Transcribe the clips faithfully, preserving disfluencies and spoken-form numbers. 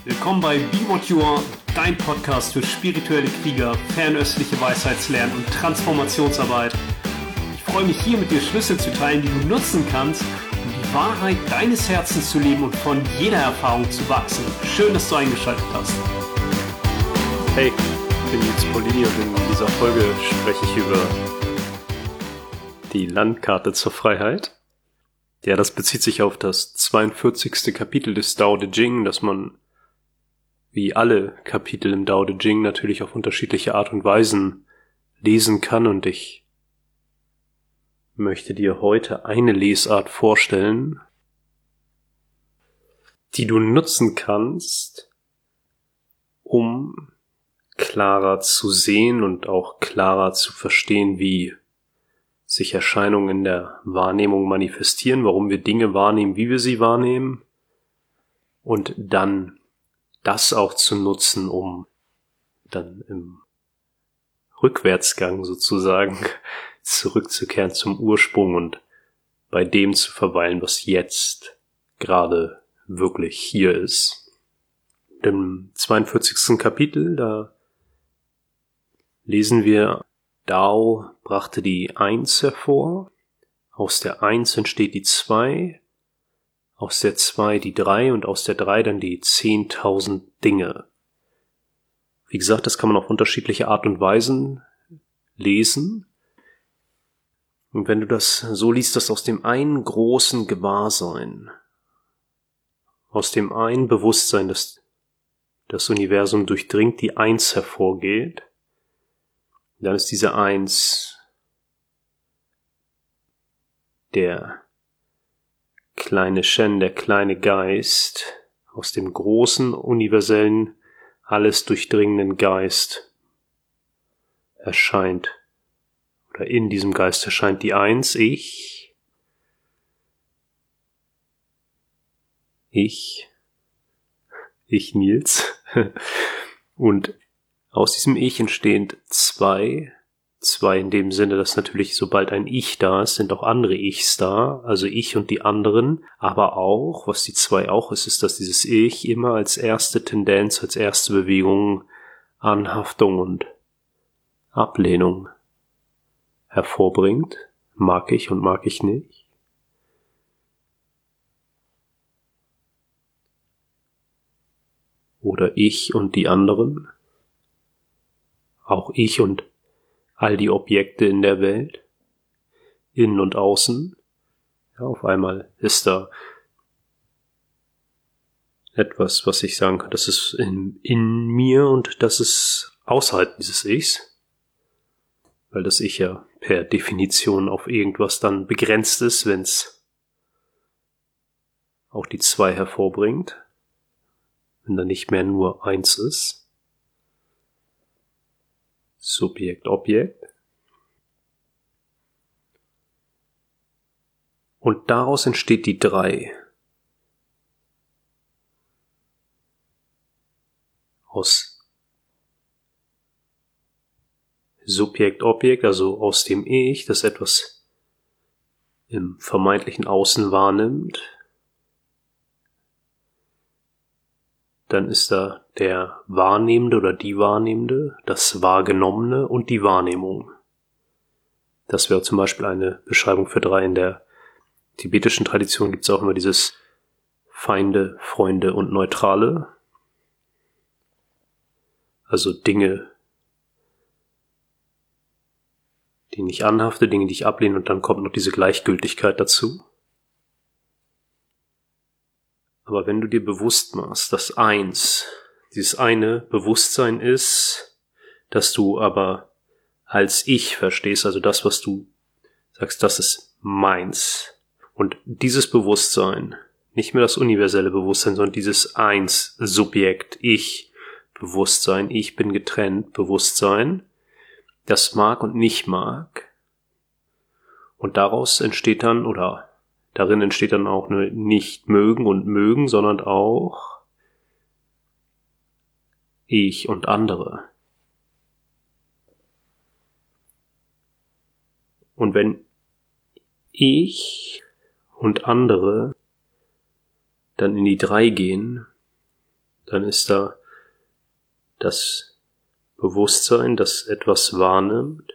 Willkommen bei Be What You Are, dein Podcast für spirituelle Krieger, fernöstliche Weisheitslernen und Transformationsarbeit. Ich freue mich hier mit dir Schlüssel zu teilen, die du nutzen kannst, um die Wahrheit deines Herzens zu leben und von jeder Erfahrung zu wachsen. Schön, dass du eingeschaltet hast. Hey, ich bin Nils Polini und in dieser Folge spreche ich über die Landkarte zur Freiheit. Ja, das bezieht sich auf das zweiundvierzigste Kapitel des Tao Te Ching, das man wie alle Kapitel im Tao Te Ching natürlich auf unterschiedliche Art und Weisen lesen kann, und ich möchte dir heute eine Lesart vorstellen, die du nutzen kannst, um klarer zu sehen und auch klarer zu verstehen, wie sich Erscheinungen in der Wahrnehmung manifestieren, warum wir Dinge wahrnehmen, wie wir sie wahrnehmen, und dann das auch zu nutzen, um dann im Rückwärtsgang sozusagen zurückzukehren zum Ursprung und bei dem zu verweilen, was jetzt gerade wirklich hier ist. Im zweiundvierzigsten Kapitel, da lesen wir: Tao brachte die Eins hervor, aus der Eins entsteht die Zwei, aus der Zwei die Drei und aus der Drei dann die zehntausend Dinge. Wie gesagt, das kann man auf unterschiedliche Art und Weisen lesen. Und wenn du das so liest, dass aus dem einen großen Gewahrsein, aus dem einen Bewusstsein, das das Universum durchdringt, die Eins hervorgeht, dann ist diese Eins der kleine Shen, der kleine Geist, aus dem großen, universellen, alles durchdringenden Geist erscheint, oder in diesem Geist erscheint die Eins, ich, ich, ich Nils, und aus diesem Ich entstehen zwei, zwei in dem Sinne, dass natürlich sobald ein Ich da ist, sind auch andere Ichs da, also ich und die anderen, aber auch, was die Zwei auch ist, ist, dass dieses Ich immer als erste Tendenz, als erste Bewegung Anhaftung und Ablehnung hervorbringt, mag ich und mag ich nicht. Oder ich und die anderen. Auch ich und all die Objekte in der Welt, innen und außen. Ja, auf einmal ist da etwas, was ich sagen kann, das ist in, in mir und das ist außerhalb dieses Ichs. Weil das Ich ja per Definition auf irgendwas dann begrenzt ist, wenn es auch die Zwei hervorbringt. Wenn da nicht mehr nur eins ist. Subjekt, Objekt. Und daraus entsteht die Drei. Aus Subjekt, Objekt, also aus dem Ich, das etwas im vermeintlichen Außen wahrnimmt. Dann ist da der Wahrnehmende oder die Wahrnehmende, das Wahrgenommene und die Wahrnehmung. Das wäre zum Beispiel eine Beschreibung für drei. In der tibetischen Tradition gibt es auch immer dieses Feinde, Freunde und Neutrale. Also Dinge, die ich anhafte, Dinge, die ich ablehne, und dann kommt noch diese Gleichgültigkeit dazu. Aber wenn du dir bewusst machst, dass eins, dieses eine Bewusstsein ist, dass du aber als Ich verstehst, also das, was du sagst, das ist meins. Und dieses Bewusstsein, nicht mehr das universelle Bewusstsein, sondern dieses Eins, Subjekt, Ich, Bewusstsein, ich bin getrennt, Bewusstsein, das mag und nicht mag. Und daraus entsteht dann, oder darin entsteht dann auch eine nicht mögen und mögen, sondern auch ich und andere. Und wenn ich und andere dann in die Drei gehen, dann ist da das Bewusstsein, das etwas wahrnimmt,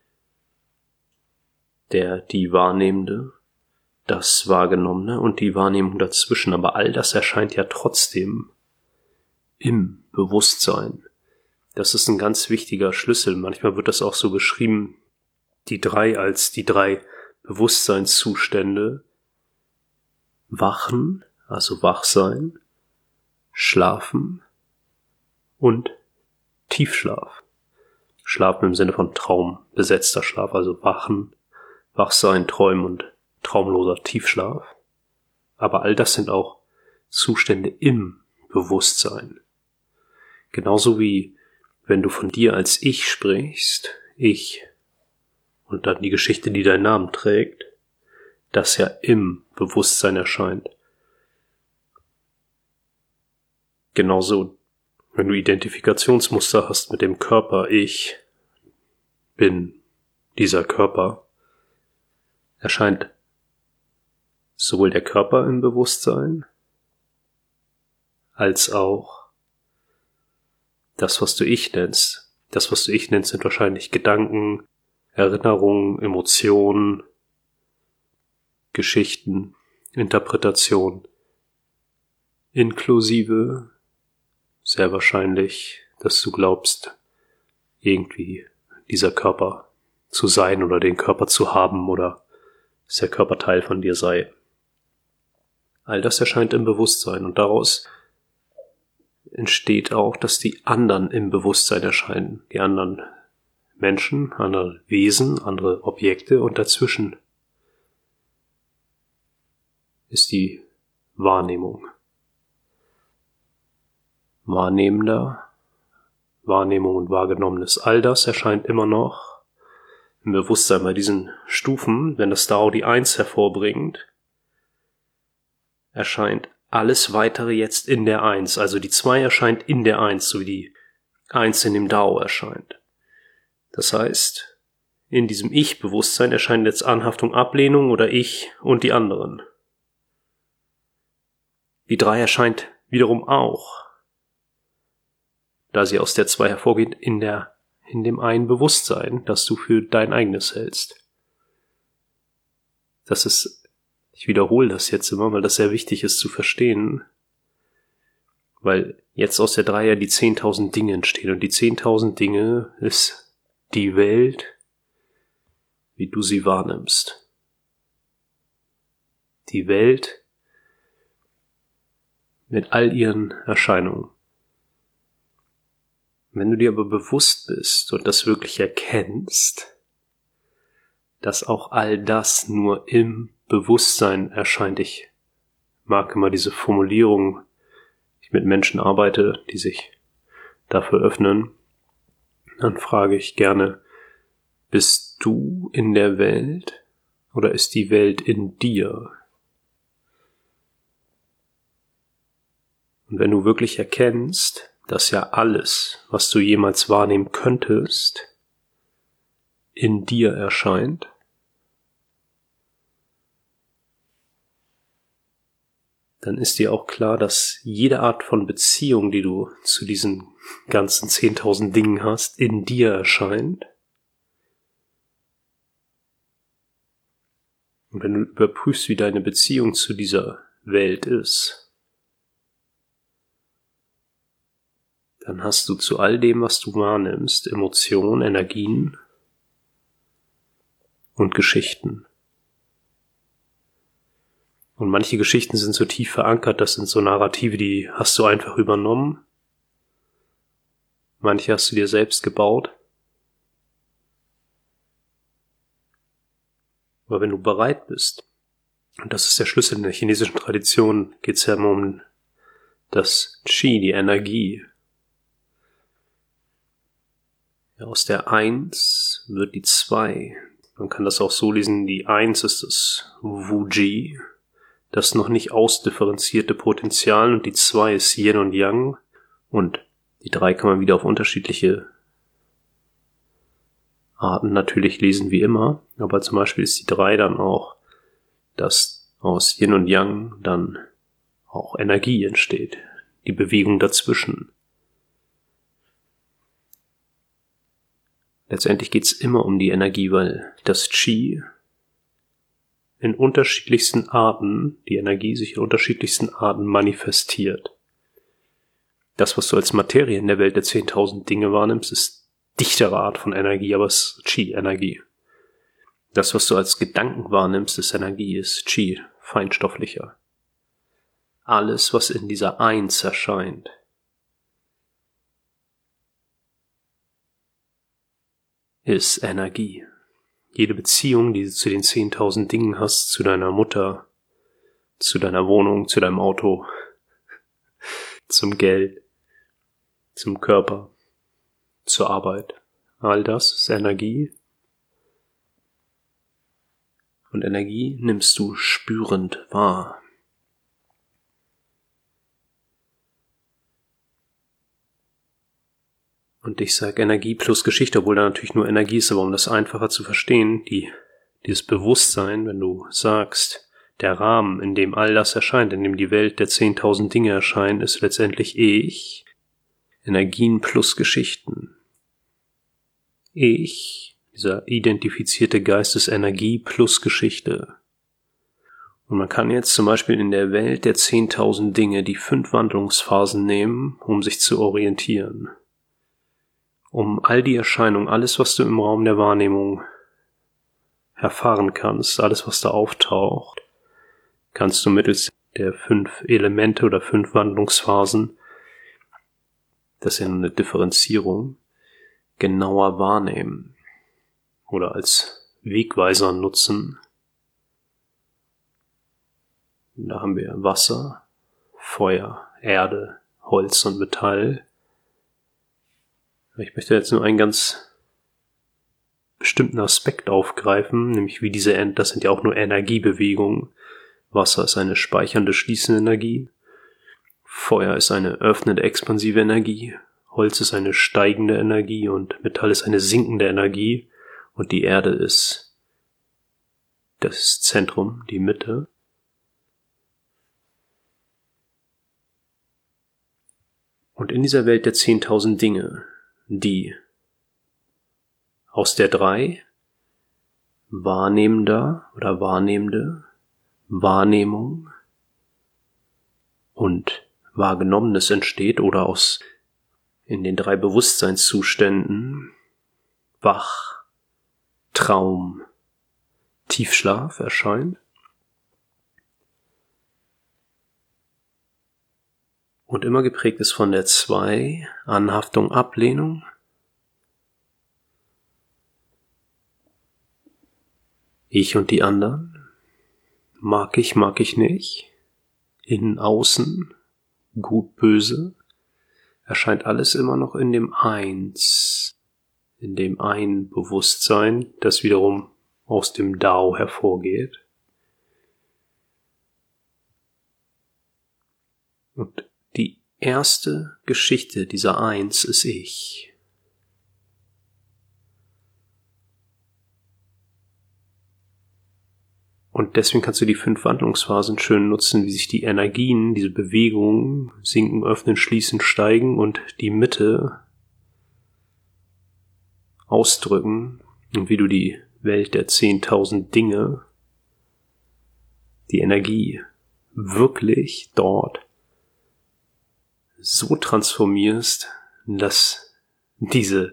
der, die Wahrnehmende, das Wahrgenommene und die Wahrnehmung dazwischen. Aber all das erscheint ja trotzdem im Bewusstsein. Das ist ein ganz wichtiger Schlüssel. Manchmal wird das auch so beschrieben, die drei als die drei Bewusstseinszustände: Wachen, also Wachsein, Schlafen und Tiefschlaf. Schlafen im Sinne von traumbesetzter Schlaf, also Wachen, Wachsein, Träumen und traumloser Tiefschlaf. Aber all das sind auch Zustände im Bewusstsein. Genauso wie wenn du von dir als Ich sprichst, ich, und dann die Geschichte, die deinen Namen trägt, das ja im Bewusstsein erscheint. Genauso, wenn du Identifikationsmuster hast mit dem Körper, ich bin dieser Körper, erscheint sowohl der Körper im Bewusstsein, als auch das, was du Ich nennst. Das, was du Ich nennst, sind wahrscheinlich Gedanken, Erinnerungen, Emotionen, Geschichten, Interpretation, inklusive sehr wahrscheinlich, dass du glaubst, irgendwie dieser Körper zu sein oder den Körper zu haben oder dass der Körper Teil von dir sei. All das erscheint im Bewusstsein und daraus entsteht auch, dass die anderen im Bewusstsein erscheinen. Die anderen Menschen, andere Wesen, andere Objekte und dazwischen ist die Wahrnehmung. Wahrnehmender, Wahrnehmung und Wahrgenommenes. All das erscheint immer noch im Bewusstsein bei diesen Stufen. Wenn das Dao die Eins hervorbringt, erscheint alles Weitere jetzt in der Eins. Also die Zwei erscheint in der Eins, so wie die Eins in dem Dao erscheint. Das heißt, in diesem Ich-Bewusstsein erscheint jetzt Anhaftung, Ablehnung oder Ich und die anderen. Die Drei erscheint wiederum auch, da sie aus der Zwei hervorgeht, in der, in dem einen Bewusstsein, das du für dein eigenes hältst. Das ist, ich wiederhole das jetzt immer, weil das sehr wichtig ist zu verstehen, weil jetzt aus der Drei ja die zehntausend Dinge entstehen und die zehntausend Dinge ist die Welt, wie du sie wahrnimmst. Die Welt mit all ihren Erscheinungen. Wenn du dir aber bewusst bist und das wirklich erkennst, dass auch all das nur im Bewusstsein erscheint. Ich mag immer diese Formulierung, wenn ich mit Menschen arbeite, die sich dafür öffnen, dann frage ich gerne, bist du in der Welt oder ist die Welt in dir? Und wenn du wirklich erkennst, dass ja alles, was du jemals wahrnehmen könntest, in dir erscheint, dann ist dir auch klar, dass jede Art von Beziehung, die du zu diesen ganzen zehntausend Dingen hast, in dir erscheint. Und wenn du überprüfst, wie deine Beziehung zu dieser Welt ist, dann hast du zu all dem, was du wahrnimmst, Emotionen, Energien und Geschichten. Und manche Geschichten sind so tief verankert, das sind so Narrative, die hast du einfach übernommen. Manche hast du dir selbst gebaut. Aber wenn du bereit bist, und das ist der Schlüssel in der chinesischen Tradition, geht es ja immer um das Qi, die Energie. Ja, aus der Eins wird die Zwei. Man kann das auch so lesen, die Eins ist das Wu-Ji, das noch nicht ausdifferenzierte Potenzial, und die Zwei ist Yin und Yang, und die Drei kann man wieder auf unterschiedliche Arten natürlich lesen wie immer, aber zum Beispiel ist die Drei dann auch, dass aus Yin und Yang dann auch Energie entsteht. die Bewegung dazwischen. Letztendlich geht's immer um die Energie, weil das Qi in unterschiedlichsten Arten, die Energie sich in unterschiedlichsten Arten manifestiert. Das, was du als Materie in der Welt der zehntausend Dinge wahrnimmst, ist dichtere Art von Energie, aber es ist Qi-Energie. Das, was du als Gedanken wahrnimmst, ist Energie, ist Qi, feinstofflicher. Alles, was in dieser Eins erscheint, ist Energie. Jede Beziehung, die du zu den zehntausend Dingen hast, zu deiner Mutter, zu deiner Wohnung, zu deinem Auto, zum Geld, zum Körper, zur Arbeit, all das ist Energie. Und Energie nimmst du spürend wahr. Und ich sage Energie plus Geschichte, obwohl da natürlich nur Energie ist, aber um das einfacher zu verstehen, die, dieses Bewusstsein, wenn du sagst, der Rahmen, in dem all das erscheint, in dem die Welt der zehntausend Dinge erscheint, ist letztendlich ich, Energien plus Geschichten. Ich, dieser identifizierte Geist, ist Energie plus Geschichte. Und man kann jetzt zum Beispiel in der Welt der zehntausend Dinge die fünf Wandlungsphasen nehmen, um sich zu orientieren. Um all die Erscheinungen, alles, was du im Raum der Wahrnehmung erfahren kannst, alles, was da auftaucht, kannst du mittels der fünf Elemente oder fünf Wandlungsphasen, das ist ja eine Differenzierung, genauer wahrnehmen oder als Wegweiser nutzen. Da haben wir Wasser, Feuer, Erde, Holz und Metall. Ich möchte jetzt nur einen ganz bestimmten Aspekt aufgreifen, nämlich wie diese, das sind ja auch nur Energiebewegungen. Wasser ist eine speichernde, schließende Energie. Feuer ist eine öffnende, expansive Energie. Holz ist eine steigende Energie und Metall ist eine sinkende Energie. Und die Erde ist das Zentrum, die Mitte. Und in dieser Welt der zehntausend Dinge, die aus der drei Wahrnehmender oder Wahrnehmende, Wahrnehmung und Wahrgenommenes entsteht oder aus in den drei Bewusstseinszuständen Wach, Traum, Tiefschlaf erscheint. Und immer geprägt ist von der zwei Anhaftung, Ablehnung. Ich und die anderen. Mag ich, mag ich nicht. Innen, außen. Gut, böse. Erscheint alles immer noch in dem Eins. In dem ein Bewusstsein, das wiederum aus dem Dao hervorgeht. Und die erste Geschichte dieser Eins ist ich. Und deswegen kannst du die fünf Wandlungsphasen schön nutzen, wie sich die Energien, diese Bewegungen, sinken, öffnen, schließen, steigen und die Mitte ausdrücken und wie du die Welt der zehntausend Dinge, die Energie wirklich dort so transformierst, dass diese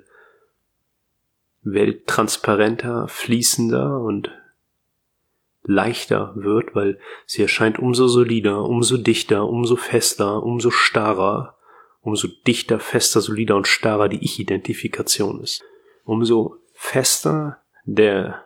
Welt transparenter, fließender und leichter wird, weil sie erscheint umso solider, umso dichter, umso fester, umso starrer, umso dichter, fester, solider und starrer die Ich-Identifikation ist. Umso fester der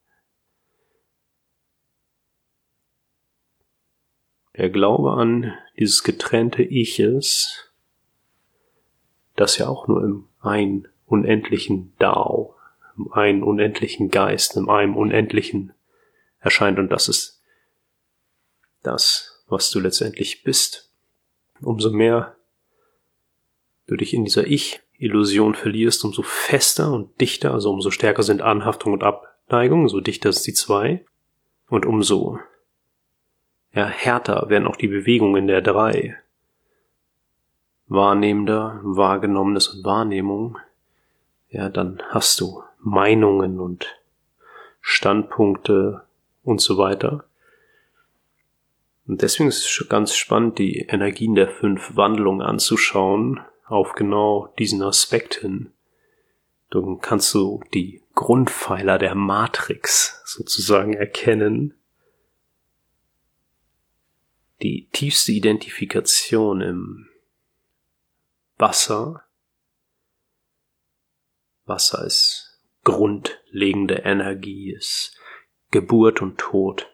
der Glaube an dieses getrennte Iches, das ja auch nur im einen unendlichen Dao, im einen unendlichen Geist, in einem unendlichen erscheint, und das ist das, was du letztendlich bist. Umso mehr du dich in dieser Ich-Illusion verlierst, umso fester und dichter, also umso stärker sind Anhaftung und Abneigung, so dichter ist die zwei, und umso ja, härter werden auch die Bewegungen der drei. Wahrnehmender, Wahrgenommenes und Wahrnehmung, ja, dann hast du Meinungen und Standpunkte und so weiter. Und deswegen ist es ganz spannend, die Energien der fünf Wandlungen anzuschauen, auf genau diesen Aspekt hin. Dann kannst du die Grundpfeiler der Matrix sozusagen erkennen. Die tiefste Identifikation im Wasser. Wasser ist grundlegende Energie, ist Geburt und Tod.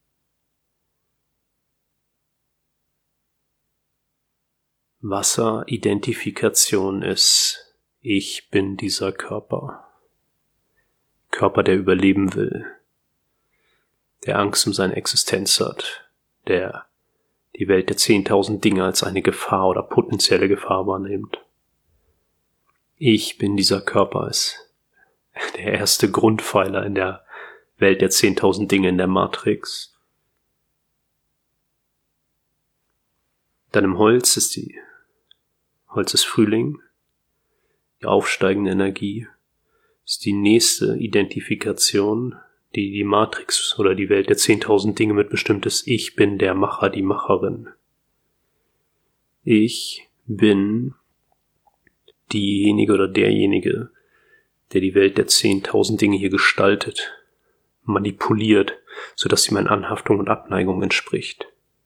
Wasseridentifikation ist, ich bin dieser Körper. Körper, der überleben will, der Angst um seine Existenz hat, der die Welt der zehntausend Dinge als eine Gefahr oder potenzielle Gefahr wahrnimmt. Ich bin dieser Körper ist der erste Grundpfeiler in der Welt der zehntausend Dinge in der Matrix. Dann im Holz ist die Holz ist Frühling, die aufsteigende Energie ist die nächste Identifikation, die die Matrix oder die Welt der zehntausend Dinge mit bestimmtes Ich bin der Macher, die Macherin. Ich bin diejenige oder derjenige, der die Welt der zehntausend Dinge hier gestaltet, manipuliert, sodass sie meiner Anhaftung und Abneigung entspricht.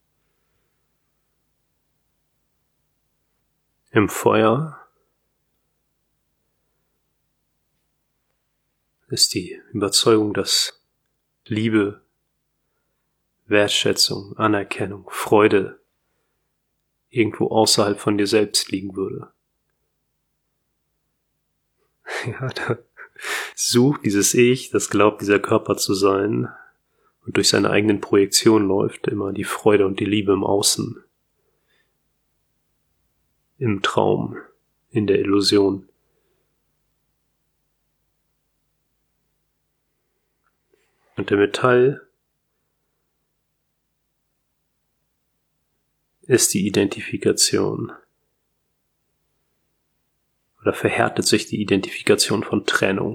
Im Feuer ist die Überzeugung, dass Liebe, Wertschätzung, Anerkennung, Freude irgendwo außerhalb von dir selbst liegen würde. Ja, da sucht dieses Ich, das glaubt, dieser Körper zu sein und durch seine eigenen Projektionen läuft, immer die Freude und die Liebe im Außen. Im Traum, in der Illusion. Und der Metall ist die Identifikation. Oder verhärtet sich die Identifikation von Trennung.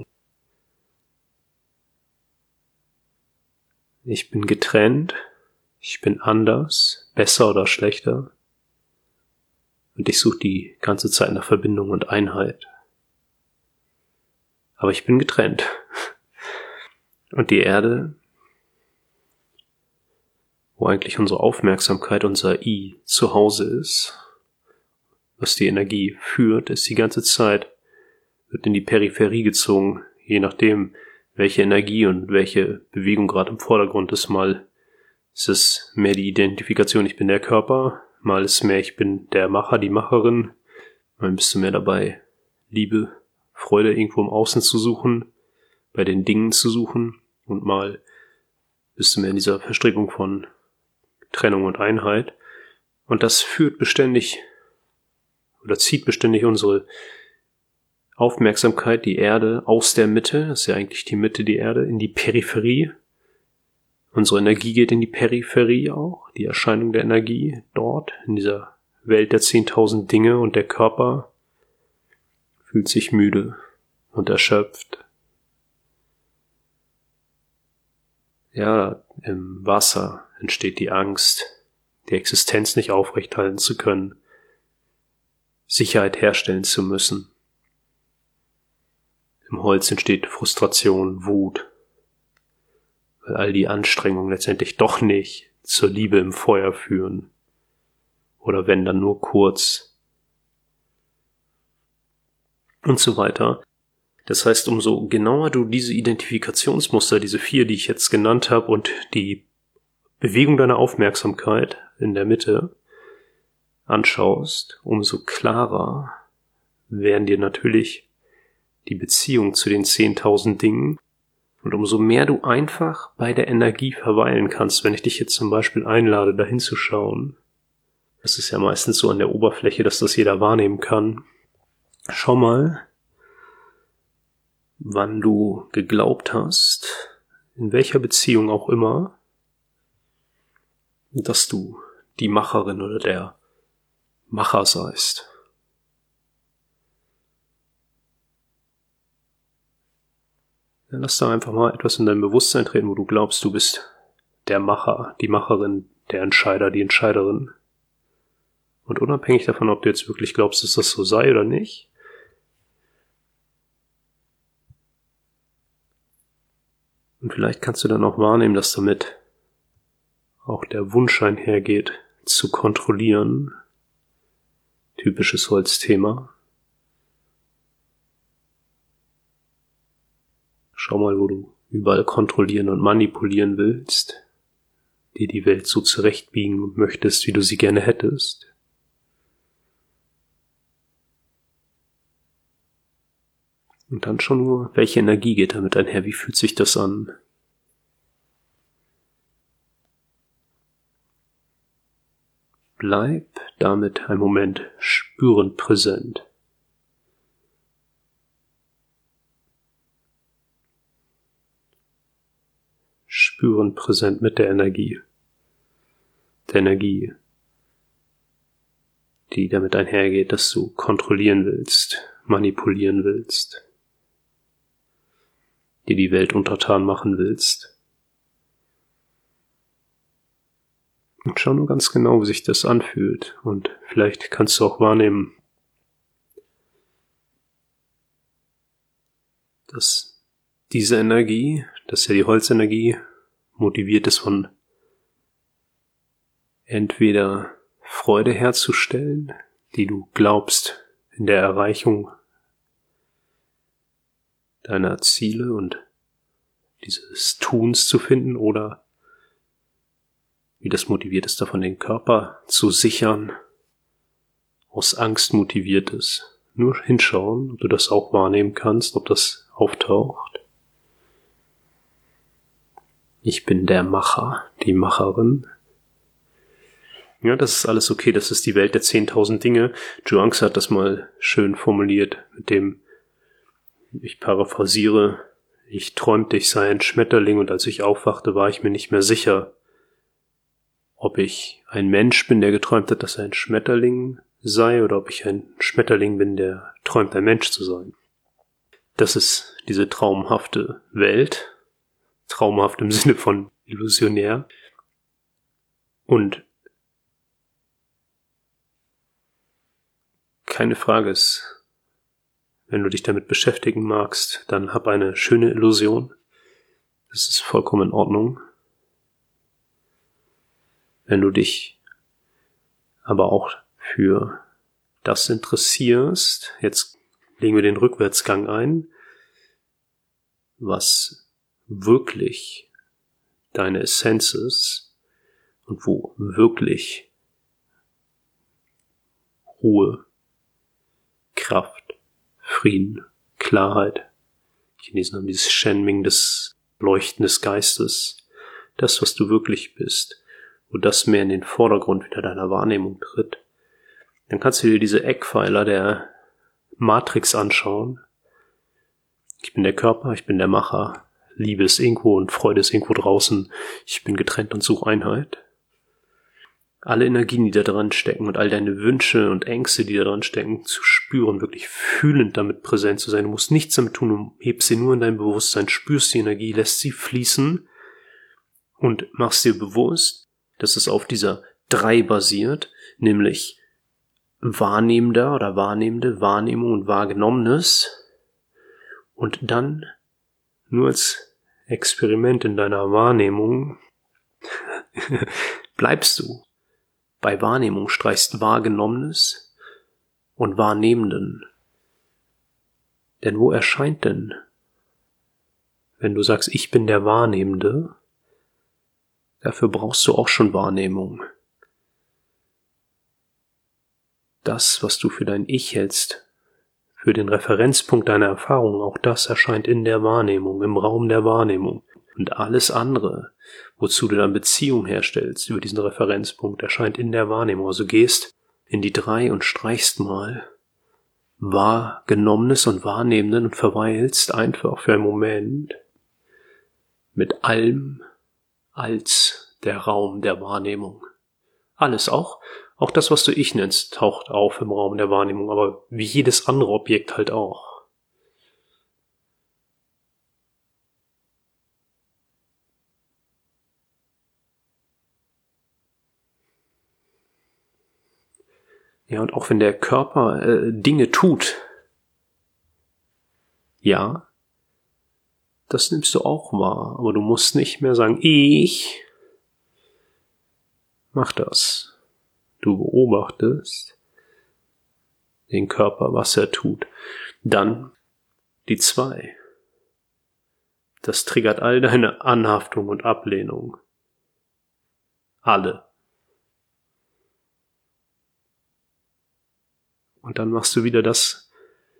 Ich bin getrennt, ich bin anders, besser oder schlechter. Und ich suche die ganze Zeit nach Verbindung und Einheit. Aber ich bin getrennt. Und die Erde, wo eigentlich unsere Aufmerksamkeit, unser I zu Hause ist, was die Energie führt, ist die ganze Zeit, wird in die Peripherie gezogen, je nachdem, welche Energie und welche Bewegung gerade im Vordergrund ist. Mal ist es mehr die Identifikation, ich bin der Körper, mal ist mehr, ich bin der Macher, die Macherin, mal bist du mehr dabei, Liebe, Freude irgendwo im Außen zu suchen, bei den Dingen zu suchen, und mal bist du mehr in dieser Verstrickung von Trennung und Einheit. Und das führt beständig oder zieht beständig unsere Aufmerksamkeit, die Erde, aus der Mitte, das ist ja eigentlich die Mitte, die Erde, in die Peripherie. Unsere Energie geht in die Peripherie auch, die Erscheinung der Energie dort, in dieser Welt der zehntausend Dinge, und der Körper fühlt sich müde und erschöpft. Ja, im Wasser entsteht die Angst, die Existenz nicht aufrechthalten zu können, Sicherheit herstellen zu müssen. Im Holz entsteht Frustration, Wut, weil all die Anstrengungen letztendlich doch nicht zur Liebe im Feuer führen. Oder wenn, dann nur kurz. Und so weiter. Das heißt, umso genauer du diese Identifikationsmuster, diese vier, die ich jetzt genannt habe, und die Bewegung deiner Aufmerksamkeit in der Mitte anschaust, umso klarer werden dir natürlich die Beziehung zu den zehntausend Dingen, und umso mehr du einfach bei der Energie verweilen kannst, wenn ich dich jetzt zum Beispiel einlade, da hinzuschauen. Das ist ja meistens so an der Oberfläche, dass das jeder wahrnehmen kann. Schau mal, wann du geglaubt hast, in welcher Beziehung auch immer, dass du die Macherin oder der Macher seist. Dann lass da einfach mal etwas in dein Bewusstsein treten, wo du glaubst, du bist der Macher, die Macherin, der Entscheider, die Entscheiderin. Und unabhängig davon, ob du jetzt wirklich glaubst, dass das so sei oder nicht, und vielleicht kannst du dann auch wahrnehmen, dass damit auch der Wunsch einhergeht, zu kontrollieren. Typisches Holzthema. Schau mal, wo du überall kontrollieren und manipulieren willst, dir die Welt so zurechtbiegen möchtest, wie du sie gerne hättest. Und dann schon nur, welche Energie geht damit einher, wie fühlt sich das an? Bleib damit einen Moment spürend präsent. Spürend präsent mit der Energie. Der Energie, die damit einhergeht, dass du kontrollieren willst, manipulieren willst, dir die Welt untertan machen willst. Und schau nur ganz genau, wie sich das anfühlt. Und vielleicht kannst du auch wahrnehmen, dass diese Energie, dass ja die Holzenergie motiviert ist von entweder Freude herzustellen, die du glaubst in der Erreichung deiner Ziele und dieses Tuns zu finden, oder wie das motiviert ist, davon den Körper zu sichern, aus Angst motiviert ist. Nur hinschauen, ob du das auch wahrnehmen kannst, ob das auftaucht. Ich bin der Macher, die Macherin. Ja, das ist alles okay, das ist die Welt der zehntausend Dinge. Zhuangzi hat das mal schön formuliert, mit dem, ich paraphrasiere, ich träumte, ich sei ein Schmetterling, und als ich aufwachte, war ich mir nicht mehr sicher, ob ich ein Mensch bin, der geträumt hat, dass er ein Schmetterling sei, oder ob ich ein Schmetterling bin, der träumt, ein Mensch zu sein. Das ist diese traumhafte Welt, traumhaft im Sinne von illusionär. Und keine Frage ist, wenn du dich damit beschäftigen magst, dann hab eine schöne Illusion. Das ist vollkommen in Ordnung. Wenn du dich aber auch für das interessierst, jetzt legen wir den Rückwärtsgang ein, was wirklich deine Essenz ist und wo wirklich Ruhe, Kraft, Frieden, Klarheit, die Chinesen haben dieses Shenming des Leuchten des Geistes, das, was du wirklich bist, wo das mehr in den Vordergrund wieder deiner Wahrnehmung tritt, dann kannst du dir diese Eckpfeiler der Matrix anschauen. Ich bin der Körper, ich bin der Macher, Liebe ist irgendwo und Freude ist irgendwo draußen, ich bin getrennt und suche Einheit. Alle Energien, die da dran stecken und all deine Wünsche und Ängste, die da dran stecken, zu spüren, wirklich fühlend damit präsent zu sein. Du musst nichts damit tun, du hebst sie nur in dein Bewusstsein, spürst die Energie, lässt sie fließen und machst dir bewusst, dass es auf dieser drei basiert, nämlich Wahrnehmender oder Wahrnehmende, Wahrnehmung und Wahrgenommenes, und dann nur als Experiment in deiner Wahrnehmung bleibst du bei Wahrnehmung, streichst Wahrgenommenes und Wahrnehmenden. Denn wo erscheint denn, wenn du sagst, ich bin der Wahrnehmende, dafür brauchst du auch schon Wahrnehmung. Das, was du für dein Ich hältst, für den Referenzpunkt deiner Erfahrung, auch das erscheint in der Wahrnehmung, im Raum der Wahrnehmung. Und alles andere, wozu du dann Beziehung herstellst über diesen Referenzpunkt, erscheint in der Wahrnehmung. Also gehst in die drei und streichst mal Wahrgenommenes und Wahrnehmenden und verweilst einfach für einen Moment mit allem als der Raum der Wahrnehmung. Alles auch, auch das, was du Ich nennst, taucht auf im Raum der Wahrnehmung, aber wie jedes andere Objekt halt auch. Ja, und auch wenn der Körper äh, Dinge tut, ja, das nimmst du auch wahr, aber du musst nicht mehr sagen, ich mach das. Du beobachtest den Körper, was er tut. Dann die zwei. Das triggert all deine Anhaftung und Ablehnung. Alle. Und dann machst du wieder das,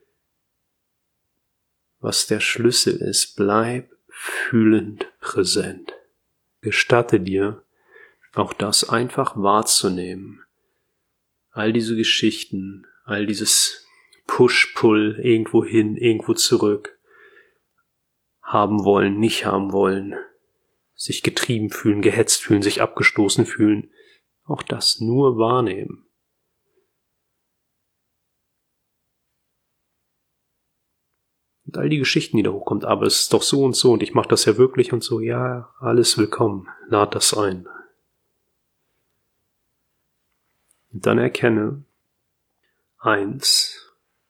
was der Schlüssel ist. Bleib fühlend präsent. Gestatte dir, auch das einfach wahrzunehmen. All diese Geschichten, all dieses Push-Pull, irgendwo hin, irgendwo zurück. Haben wollen, nicht haben wollen. Sich getrieben fühlen, gehetzt fühlen, sich abgestoßen fühlen. Auch das nur wahrnehmen. Und all die Geschichten, die da hochkommt, aber es ist doch so und so und ich mache das ja wirklich und so, ja, alles willkommen, lad das ein. Und dann erkenne, eins,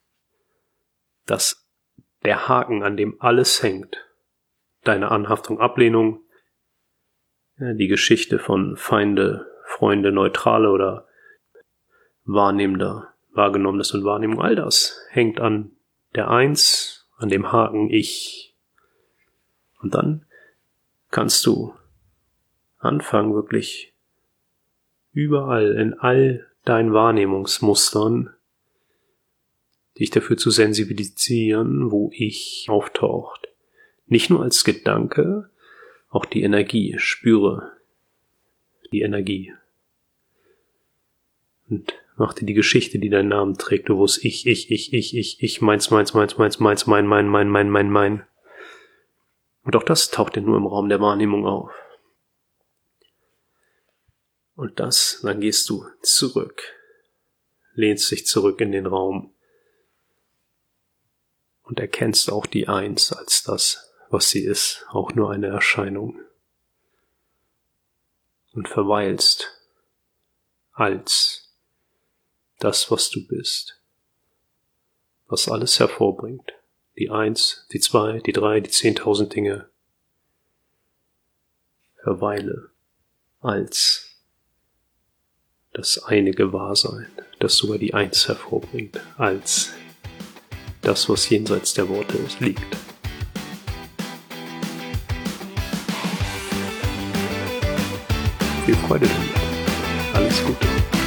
dass der Haken, an dem alles hängt, deine Anhaftung, Ablehnung, ja, die Geschichte von Feinde, Freunde, Neutrale oder Wahrnehmender, Wahrgenommenes und Wahrnehmung, all das hängt an der Eins, an dem Haken Ich. Und dann kannst du anfangen, wirklich überall, in all deinen Wahrnehmungsmustern, dich dafür zu sensibilisieren, wo Ich auftaucht. Nicht nur als Gedanke, auch die Energie. Spüre die Energie. Und mach dir die Geschichte, die deinen Namen trägt. Du wirst ich, ich, ich, ich, ich, ich, meins, meins, meins, meins, meins, mein, mein, mein, mein, mein, mein. Und auch das taucht dir nur im Raum der Wahrnehmung auf. Und das, dann gehst du zurück, lehnst dich zurück in den Raum und erkennst auch die Eins als das, was sie ist, auch nur eine Erscheinung. Und verweilst als das, was du bist, was alles hervorbringt. Die Eins, die Zwei, die Drei, die Zehntausend Dinge. Verweile als das eine Gewahrsein, das sogar die Eins hervorbringt, als das, was jenseits der Worte liegt. Viel Freude damit. Alles Gute.